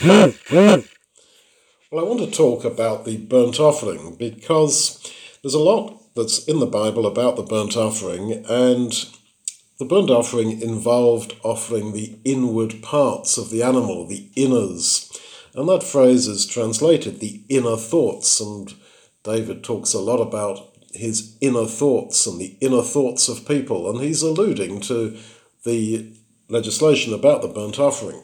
Well, I want to talk about the burnt offering because there's a lot that's in the Bible about the burnt offering, and the burnt offering involved offering the inward parts of the animal, the inners. And that phrase is translated the inner thoughts, and David talks a lot about his inner thoughts and the inner thoughts of people, and he's alluding to the legislation about the burnt offering.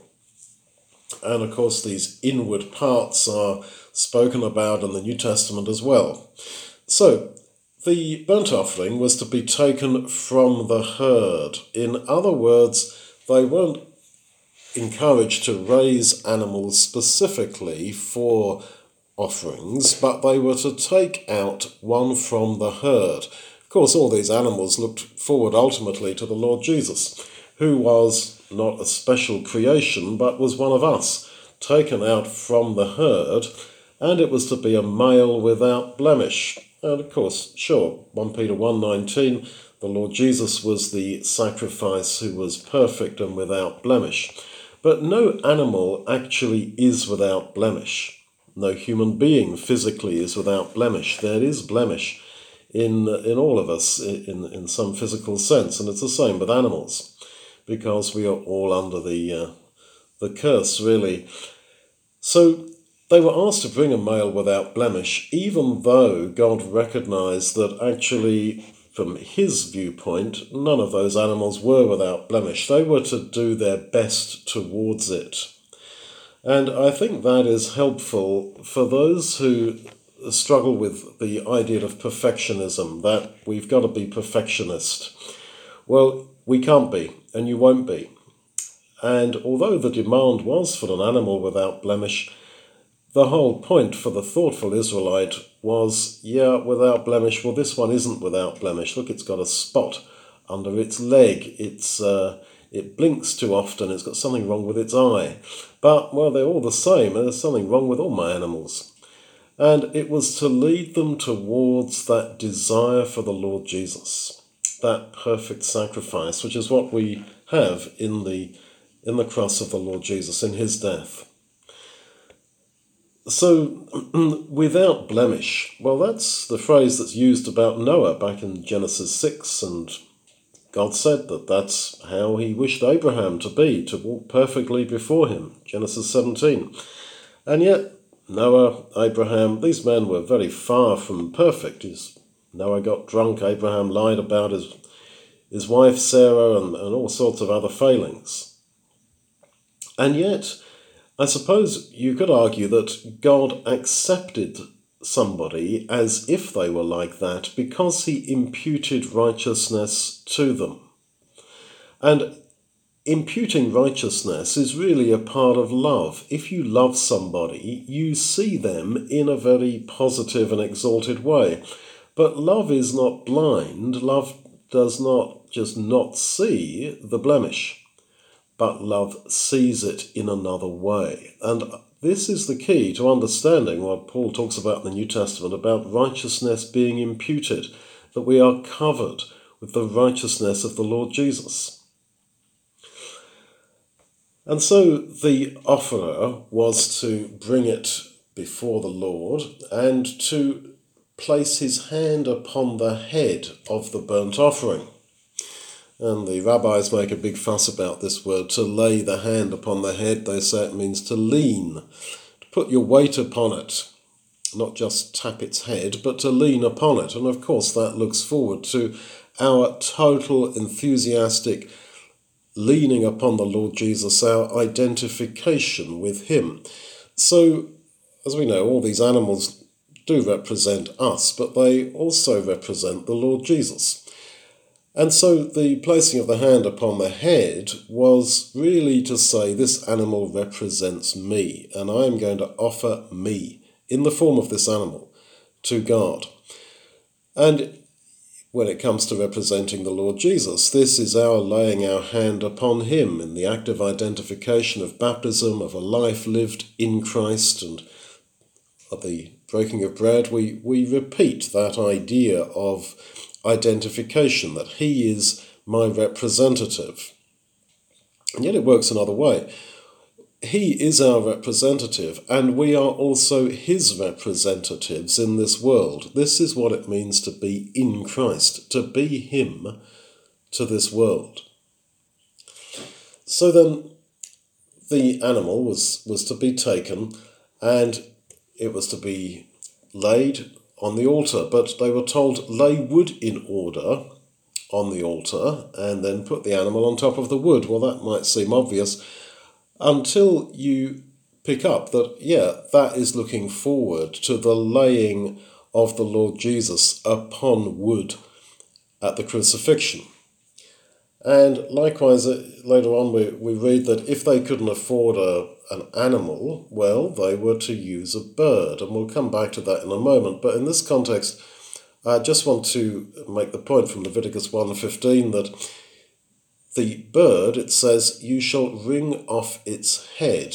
And of course, these inward parts are spoken about in the New Testament as well. So, the burnt offering was to be taken from the herd. In other words, they weren't encouraged to raise animals specifically for offerings, but they were to take out one from the herd. Of course, all these animals looked forward ultimately to the Lord Jesus, who was not a special creation, but was one of us, taken out from the herd, and it was to be a male without blemish. And of course, sure, 1 Peter 1:19, the Lord Jesus was the sacrifice who was perfect and without blemish. But no animal actually is without blemish. No human being physically is without blemish. There is blemish in all of us in some physical sense, and it's the same with animals, because we are all under the curse, really. So they were asked to bring a male without blemish, even though God recognized that actually, from his viewpoint, none of those animals were without blemish. They were to do their best towards it. And I think that is helpful for those who struggle with the idea of perfectionism, that we've got to be perfectionist. Well, we can't be, and you won't be. And although the demand was for an animal without blemish, the whole point for the thoughtful Israelite was, without blemish. Well, this one isn't without blemish. Look, it's got a spot under its leg. It blinks too often. It's got something wrong with its eye. But, well, they're all the same. There's something wrong with all my animals. And it was to lead them towards that desire for the Lord Jesus, that perfect sacrifice, which is what we have in the cross of the Lord Jesus, in his death. So, without blemish, well, that's the phrase that's used about Noah back in Genesis 6, and God said that that's how he wished Abraham to be, to walk perfectly before him, Genesis 17. And yet, Noah, Abraham, these men were very far from perfect. Noah got drunk, Abraham lied about his wife Sarah, and all sorts of other failings. And yet, I suppose you could argue that God accepted somebody as if they were like that because he imputed righteousness to them. And imputing righteousness is really a part of love. If you love somebody, you see them in a very positive and exalted way. But love is not blind. Love does not just not see the blemish, but love sees it in another way. And this is the key to understanding what Paul talks about in the New Testament about righteousness being imputed, that we are covered with the righteousness of the Lord Jesus. And so the offerer was to bring it before the Lord and to place his hand upon the head of the burnt offering. And the rabbis make a big fuss about this word, to lay the hand upon the head. They say it means to lean, to put your weight upon it, not just tap its head, but to lean upon it. And of course that looks forward to our total enthusiastic leaning upon the Lord Jesus, our identification with him. So, as we know, all these animals do represent us, but they also represent the Lord Jesus. And so the placing of the hand upon the head was really to say, this animal represents me, and I am going to offer me in the form of this animal to God. And when it comes to representing the Lord Jesus, this is our laying our hand upon him in the act of identification of baptism, of a life lived in Christ, and of the breaking of bread. We repeat that idea of identification, that he is my representative. And yet it works another way. he is our representative, and we are also his representatives in this world. This is what it means to be in Christ, to be him to this world. So then the animal was to be taken, and it was to be laid on the altar, but they were told lay wood in order on the altar and then put the animal on top of the wood. Well, that might seem obvious until you pick up that, that is looking forward to the laying of the Lord Jesus upon wood at the crucifixion. And likewise, later on we read that if they couldn't afford an animal, well, they were to use a bird. And we'll come back to that in a moment. But in this context, I just want to make the point from Leviticus 1:15 that the bird, it says, you shall wring off its head.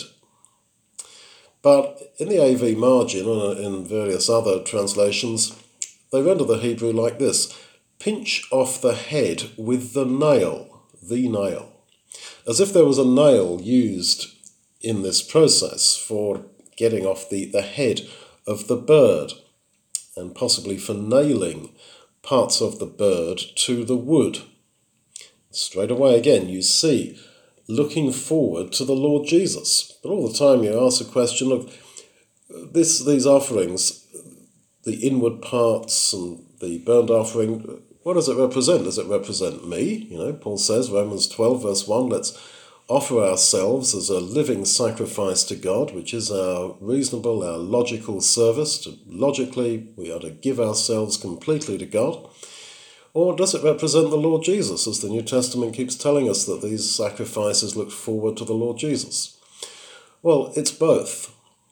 But in the AV margin and in various other translations, they render the Hebrew like this: pinch off the head with the nail, as if there was a nail used in this process for getting off the head of the bird, and possibly for nailing parts of the bird to the wood. Straight away again you see looking forward to the Lord Jesus. But all the time you ask the question of these offerings, the inward parts and the burnt offering, what does it represent? Does it represent me? Paul says, Romans 12 verse 1, let's offer ourselves as a living sacrifice to God, which is our reasonable, our logical service. Logically, we are to give ourselves completely to God. Or does it represent the Lord Jesus, as the New Testament keeps telling us that these sacrifices look forward to the Lord Jesus? Well, it's both.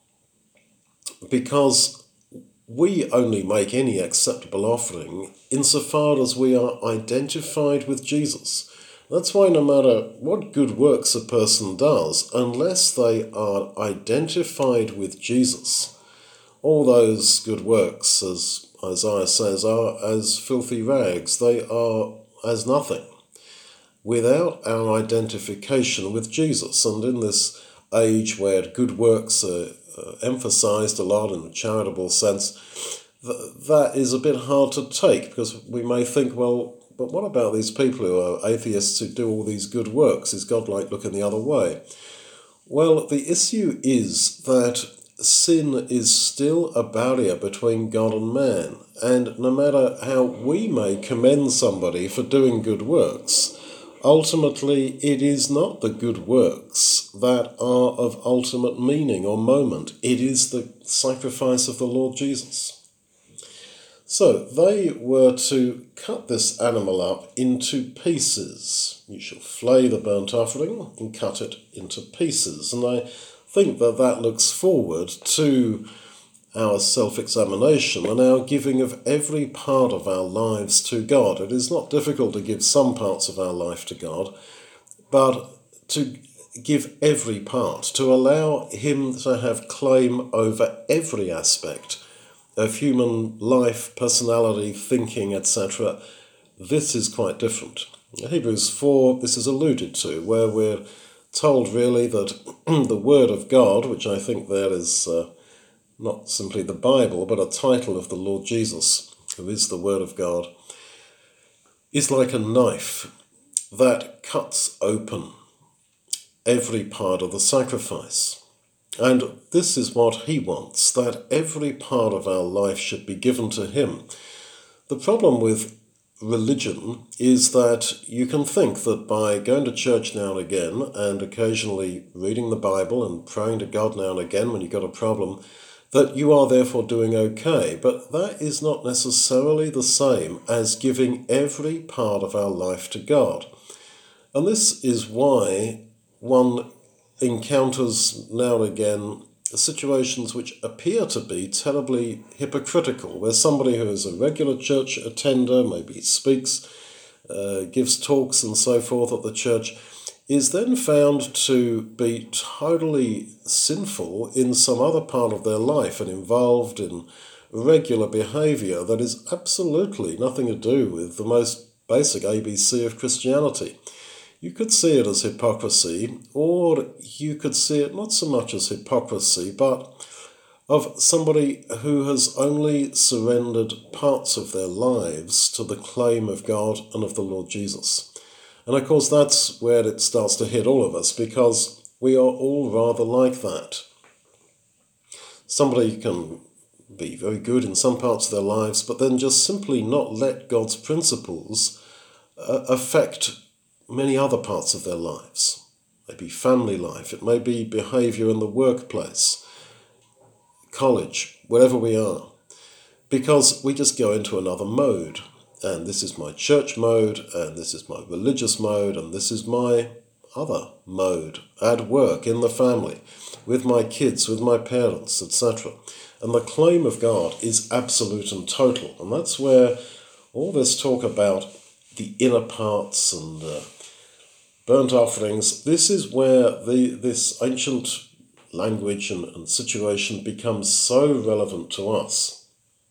Because we only make any acceptable offering insofar as we are identified with Jesus. That's why no matter what good works a person does, unless they are identified with Jesus, all those good works, as Isaiah says, are as filthy rags. They are as nothing without our identification with Jesus. And in this age where good works are emphasized a lot in a charitable sense, that is a bit hard to take, because we may think, well, but what about these people who are atheists who do all these good works? Is God like looking the other way? Well, the issue is that sin is still a barrier between God and man, and no matter how we may commend somebody for doing good works, ultimately it is not the good works that are of ultimate meaning or moment. It is the sacrifice of the Lord Jesus. So they were to cut this animal up into pieces. You shall flay the burnt offering and cut it into pieces. And I think that looks forward to our self-examination and our giving of every part of our lives to God. It is not difficult to give some parts of our life to God, but to give every part, to allow him to have claim over every aspect of human life, personality, thinking, etc. This is quite different. In Hebrews 4, this is alluded to, where we're told really that the Word of God, which I think there is not simply the Bible, but a title of the Lord Jesus, who is the Word of God, is like a knife that cuts open every part of the sacrifice. And this is what he wants, that every part of our life should be given to him. The problem with religion is that you can think that by going to church now and again and occasionally reading the Bible and praying to God now and again when you've got a problem, that you are therefore doing okay. But that is not necessarily the same as giving every part of our life to God. And this is why one encounters now and again situations which appear to be terribly hypocritical, where somebody who is a regular church attender, maybe speaks, gives talks and so forth at the church, is then found to be totally sinful in some other part of their life and involved in regular behaviour that is absolutely nothing to do with the most basic ABC of Christianity. You could see it as hypocrisy, or you could see it not so much as hypocrisy, but of somebody who has only surrendered parts of their lives to the claim of God and of the Lord Jesus. And of course that's where it starts to hit all of us, because we are all rather like that. Somebody can be very good in some parts of their lives, but then just simply not let God's principles affect many other parts of their lives. Maybe family life, it may be behaviour in the workplace, college, wherever we are, because we just go into another mode. And this is my church mode, and this is my religious mode, and this is my other mode at work, in the family, with my kids, with my parents, etc. And the claim of God is absolute and total. And that's where all this talk about the inner parts and burnt offerings, this is where this ancient language and situation becomes so relevant to us.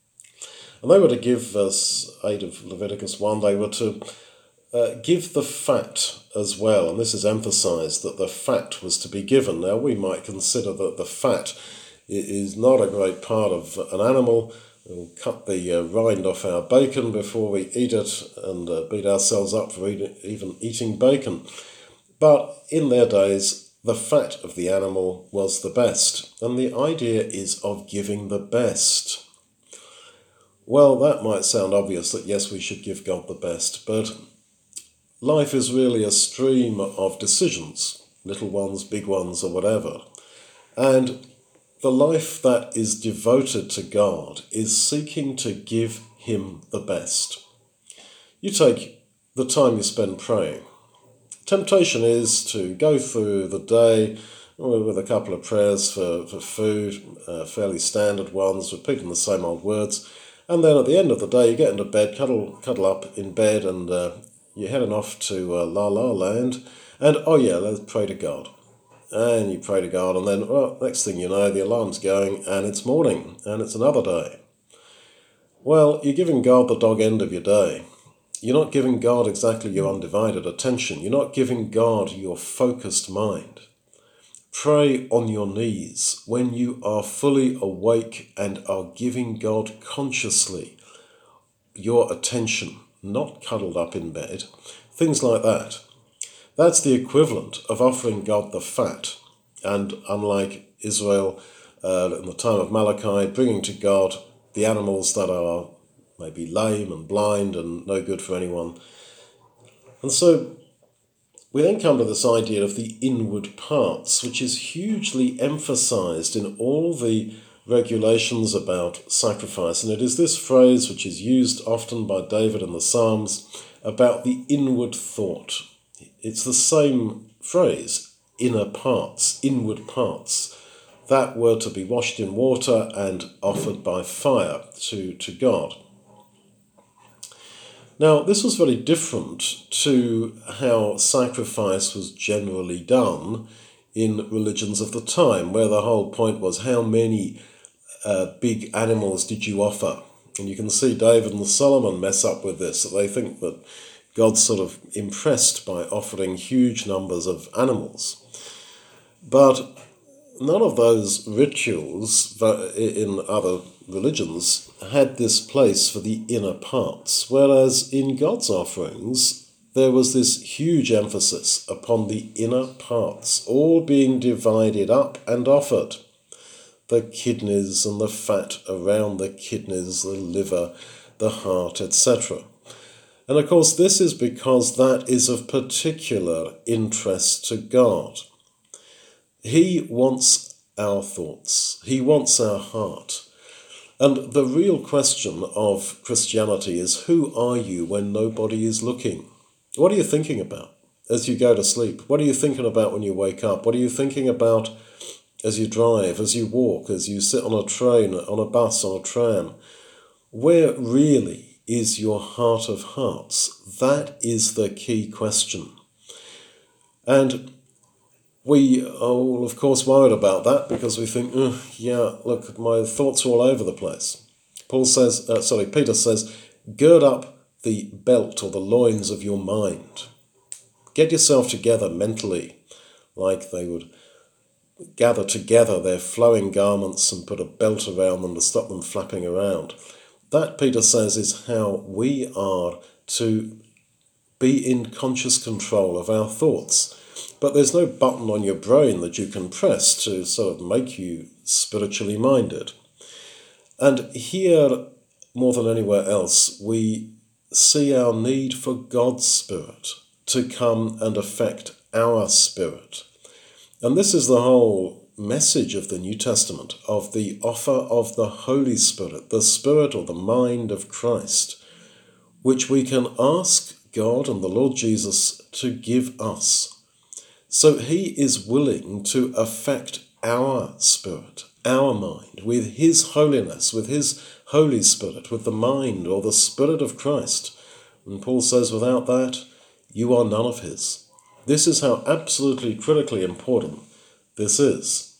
And they were to give, verse 8 of Leviticus 1, they were to give the fat as well. And this is emphasized, that the fat was to be given. Now we might consider that the fat is not a great part of an animal. We'll cut the rind off our bacon before we eat it, and beat ourselves up for even eating bacon. But in their days, the fat of the animal was the best, and the idea is of giving the best. Well, that might sound obvious that yes, we should give God the best, but life is really a stream of decisions, little ones, big ones, or whatever. And the life that is devoted to God is seeking to give him the best. You take the time you spend praying. Temptation is to go through the day with a couple of prayers for food, fairly standard ones, repeating the same old words, and then at the end of the day you get into bed, cuddle up in bed, and you're heading off to La La Land, and oh yeah, let's pray to God. And you pray to God, and then, well, next thing you know, the alarm's going, and it's morning, and it's another day. Well, you're giving God the dog end of your day. You're not giving God exactly your undivided attention. You're not giving God your focused mind. Pray on your knees when you are fully awake and are giving God consciously your attention, not cuddled up in bed, things like that. That's the equivalent of offering God the fat, and unlike Israel in the time of Malachi, bringing to God the animals that are maybe lame and blind and no good for anyone. And so we then come to this idea of the inward parts, which is hugely emphasized in all the regulations about sacrifice. And it is this phrase which is used often by David in the Psalms about the inward thought. It's the same phrase, inner parts, inward parts, that were to be washed in water and offered by fire to God. Now, this was very different to how sacrifice was generally done in religions of the time, where the whole point was how many big animals did you offer? And you can see David and Solomon mess up with this. They think that God's sort of impressed by offering huge numbers of animals. But none of those rituals in other religions had this place for the inner parts, whereas in God's offerings there was this huge emphasis upon the inner parts, all being divided up and offered. The kidneys and the fat around the kidneys, the liver, the heart, etc. And of course this is because that is of particular interest to God. He wants our thoughts. He wants our heart. And the real question of Christianity is, who are you when nobody is looking? What are you thinking about as you go to sleep? What are you thinking about when you wake up? What are you thinking about as you drive, as you walk, as you sit on a train, on a bus, on a tram? Where really is your heart of hearts? That is the key question. And we are all, of course, worried about that because we think, yeah, look, my thoughts are all over the place. Peter says, gird up the belt or the loins of your mind. Get yourself together mentally, like they would gather together their flowing garments and put a belt around them to stop them flapping around. That, Peter says, is how we are to be in conscious control of our thoughts. But there's no button on your brain that you can press to sort of make you spiritually minded. And here, more than anywhere else, we see our need for God's Spirit to come and affect our spirit. And this is the whole message of the New Testament, of the offer of the Holy Spirit, the Spirit or the mind of Christ, which we can ask God and the Lord Jesus to give us. So he is willing to affect our spirit, our mind, with his holiness, with his Holy Spirit, with the mind or the Spirit of Christ. And Paul says, without that, you are none of his. This is how absolutely critically important this is.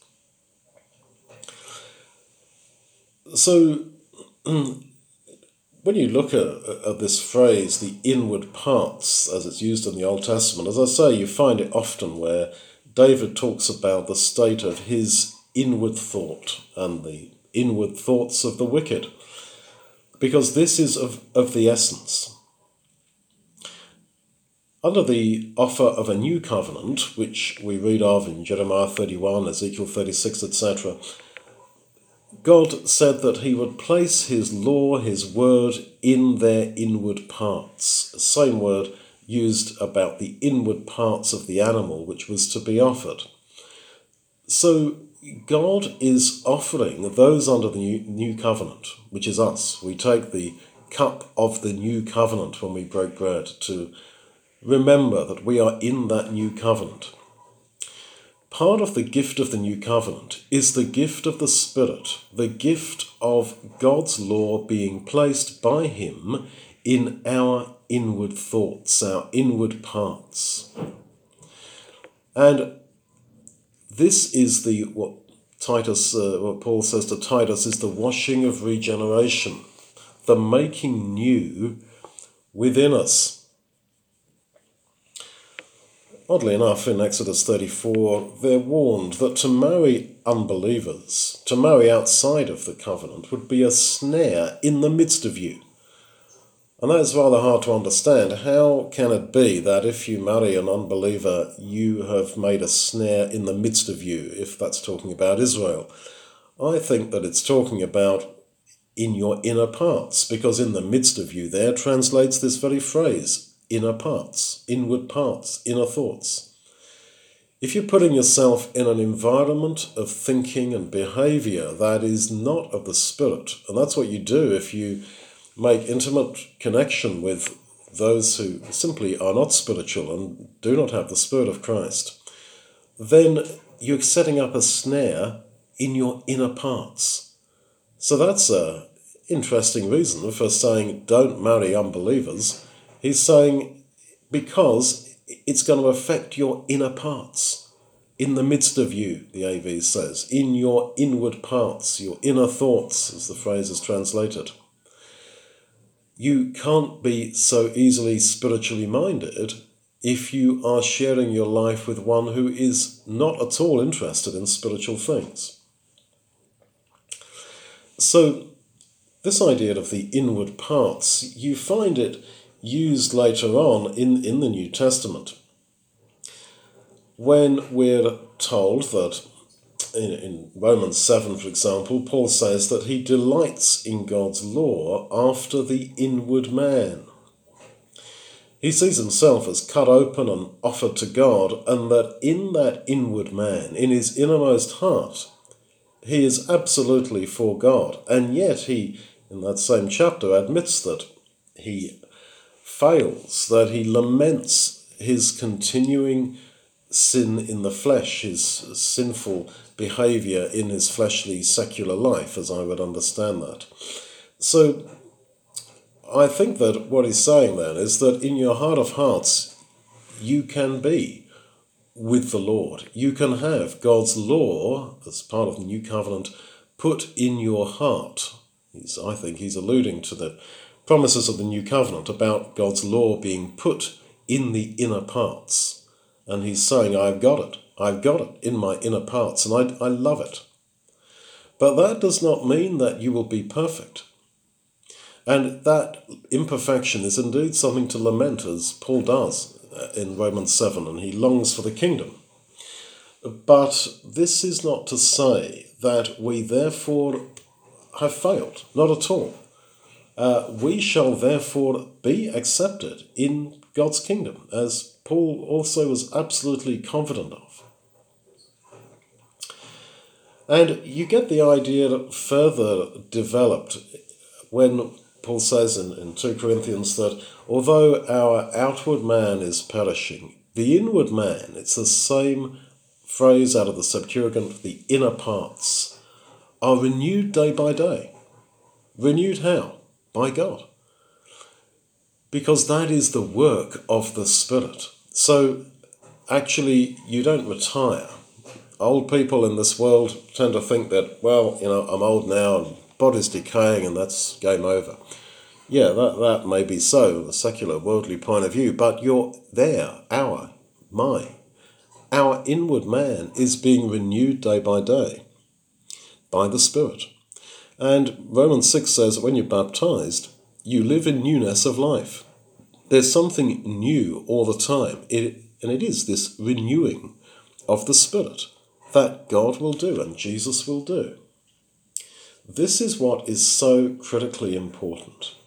So, when you look at this phrase, the inward parts, as it's used in the Old Testament, as I say, you find it often where David talks about the state of his inward thought and the inward thoughts of the wicked, because this is of the essence. Under the offer of a new covenant, which we read of in Jeremiah 31, Ezekiel 36, etc., God said that he would place his law, his word, in their inward parts. Same word used about the inward parts of the animal which was to be offered. So God is offering those under the new covenant, which is us. We take the cup of the new covenant when we break bread to remember that we are in that new covenant. Part of the gift of the new covenant is the gift of the Spirit, the gift of God's law being placed by him in our inward thoughts, our inward parts. And this is what Paul says to Titus, is the washing of regeneration, the making new within us. Oddly enough, in Exodus 34, they're warned that to marry unbelievers, to marry outside of the covenant, would be a snare in the midst of you. And that is rather hard to understand. How can it be that if you marry an unbeliever, you have made a snare in the midst of you, if that's talking about Israel? I think that it's talking about in your inner parts, because in the midst of you there translates this very phrase, inner parts, inward parts, inner thoughts. If you're putting yourself in an environment of thinking and behavior that is not of the Spirit, and that's what you do if you make intimate connection with those who simply are not spiritual and do not have the Spirit of Christ, then you're setting up a snare in your inner parts. So that's an interesting reason for saying don't marry unbelievers. He's saying because it's going to affect your inner parts. In the midst of you, the AV says, in your inward parts, your inner thoughts, as the phrase is translated. You can't be so easily spiritually minded if you are sharing your life with one who is not at all interested in spiritual things. So this idea of the inward parts, you find it used later on in the New Testament, when we're told that in Romans 7, for example, Paul says that he delights in God's law after the inward man. He sees himself as cut open and offered to God, and that in that inward man, in his innermost heart, he is absolutely for God. And yet he, in that same chapter, admits that he fails, that he laments his continuing sin in the flesh, his sinful behavior in his fleshly secular life, as I would understand that. So I think that what he's saying then is that in your heart of hearts, you can be with the Lord. You can have God's law, as part of the new covenant, put in your heart. I think he's alluding to the promises of the new covenant about God's law being put in the inner parts. And he's saying, I've got it. I've got it in my inner parts, and I love it. But that does not mean that you will be perfect. And that imperfection is indeed something to lament, as Paul does in Romans 7, and he longs for the kingdom. But this is not to say that we therefore have failed, not at all. We shall therefore be accepted in God's kingdom, as Paul also was absolutely confident of. And you get the idea further developed when Paul says in 2 Corinthians that although our outward man is perishing, the inward man, it's the same phrase out of the Septuagint, the inner parts, are renewed day by day. Renewed how? By God. Because that is the work of the Spirit. So actually you don't retire. Old people in this world tend to think that, well, I'm old now and body's decaying and that's game over. Yeah, that may be so, the secular worldly point of view, but you're there, our inward man is being renewed day by day by the Spirit. And Romans 6 says that when you're baptized, you live in newness of life. There's something new all the time, and it is this renewing of the Spirit that God will do and Jesus will do. This is what is so critically important.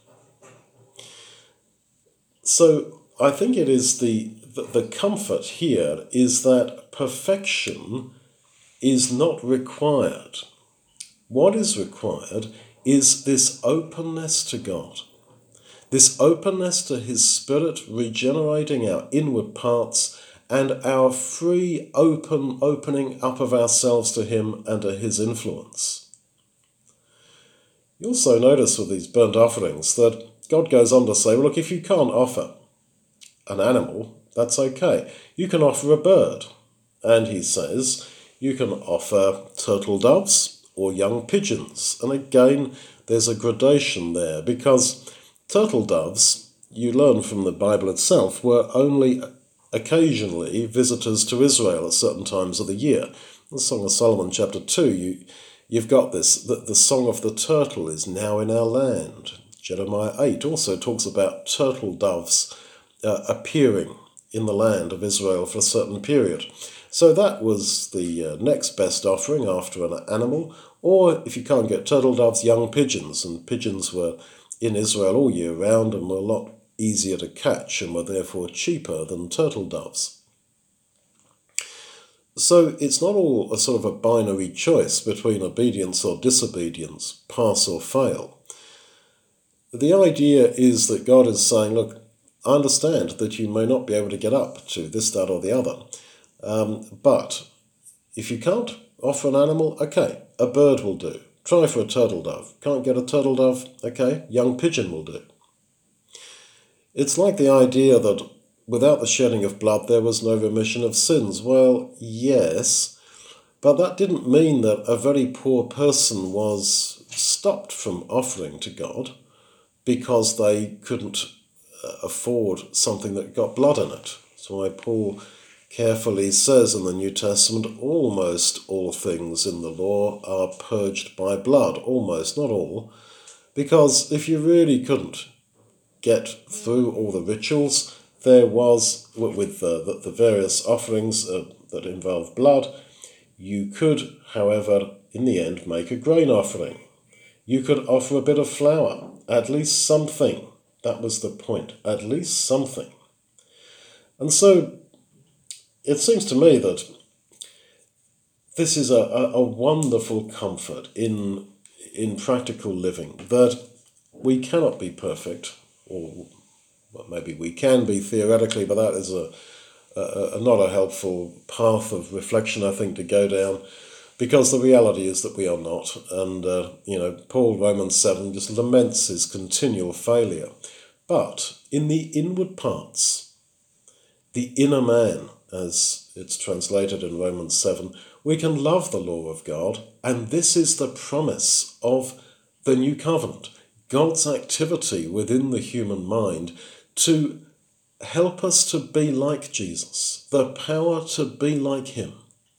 So I think it is the comfort here is that perfection is not required. What is required is this openness to God, this openness to His Spirit regenerating our inward parts and our free opening up of ourselves to Him and to His influence. You also notice with these burnt offerings that God goes on to say, well, look, if you can't offer an animal, that's okay. You can offer a bird. And he says, you can offer turtle doves or young pigeons. And again, there's a gradation there because turtle doves, you learn from the Bible itself, were only occasionally visitors to Israel at certain times of the year. In the Song of Solomon, chapter 2, you've got this, that the song of the turtle is now in our land. Jeremiah 8 also talks about turtle doves appearing in the land of Israel for a certain period. So that was the next best offering after an animal, or if you can't get turtle doves, young pigeons. And pigeons were in Israel all year round and were a lot easier to catch and were therefore cheaper than turtle doves. So it's not all a sort of a binary choice between obedience or disobedience, pass or fail. The idea is that God is saying, look, I understand that you may not be able to get up to this, that or the other, but if you can't offer an animal, okay, a bird will do. Try for a turtle dove. Can't get a turtle dove, okay, young pigeon will do. It's like the idea that without the shedding of blood there was no remission of sins. Well, yes, but that didn't mean that a very poor person was stopped from offering to God because they couldn't afford something that got blood in it. That's why Paul carefully says in the New Testament, almost all things in the law are purged by blood. Almost, not all. Because if you really couldn't get through all the rituals, there was, with the various offerings that involve blood, you could, however, in the end, make a grain offering. You could offer a bit of flour, at least something. That was the point, at least something. And so it seems to me that this is a wonderful comfort in practical living, that we cannot be perfect, or well, maybe we can be theoretically, but that is not a helpful path of reflection, I think, to go down, because the reality is that we are not. And, Paul, Romans 7, just laments his continual failure. But in the inward parts, the inner man, as it's translated in Romans 7, we can love the law of God, and this is the promise of the new covenant, God's activity within the human mind to help us to be like Jesus, the power to be like him.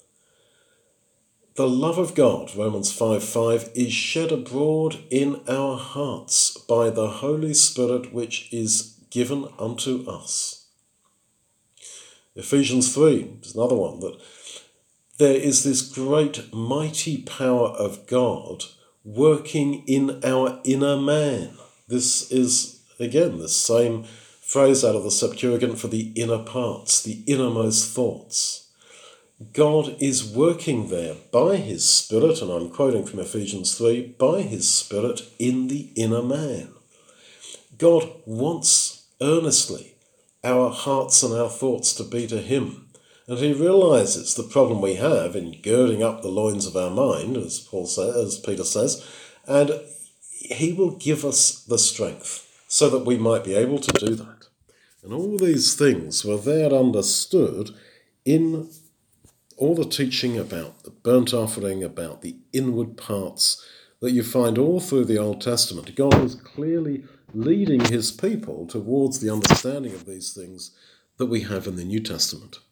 The love of God, Romans 5:5, is shed abroad in our hearts by the Holy Spirit which is given unto us. Ephesians 3 is another one, that there is this great mighty power of God working in our inner man. This is, again, the same phrase out of the Septuagint for the inner parts, the innermost thoughts. God is working there by his Spirit, and I'm quoting from Ephesians 3, by his Spirit in the inner man. God wants earnestly our hearts and our thoughts to be to him. And he realizes the problem we have in girding up the loins of our mind, as Peter says, and he will give us the strength so that we might be able to do that. And all these things were there understood in all the teaching about the burnt offering, about the inward parts that you find all through the Old Testament. God is clearly leading his people towards the understanding of these things that we have in the New Testament.